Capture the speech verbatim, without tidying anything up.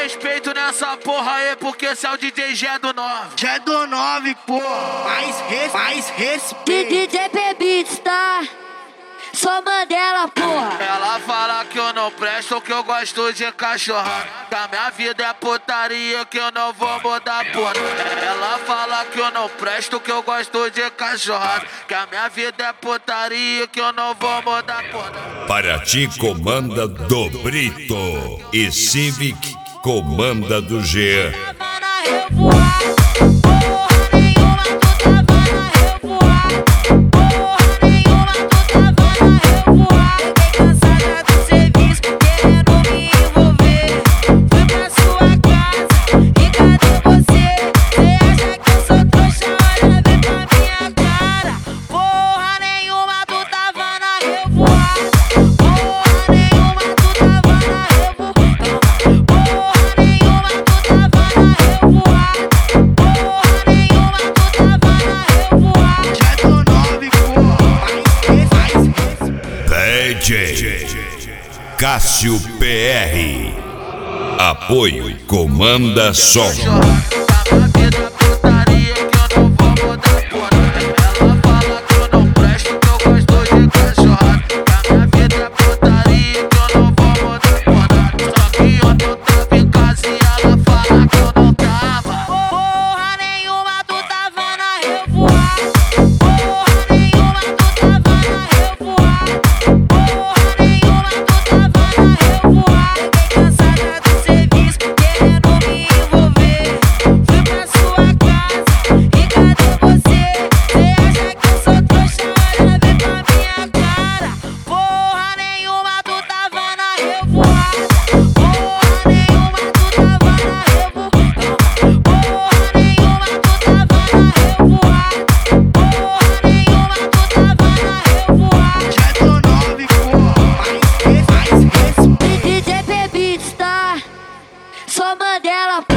respeito nessa porra aí, porque esse é o D J G do nove. G do nove, pô, mais, res, mais respeito. D J P-Beats, tá? Só Mandela, porra. Ela fala que eu não presto, que eu gosto de cachorrada, que a minha vida é putaria, que eu não vou mudar porra. Ela fala que eu não presto, que eu gosto de cachorrada, que a minha vida é putaria, que eu não vou mudar porra. Paraty comanda do Brito e Civic comanda do G. D J Cássio P R. Apoio Comanda Som. Só Mandela,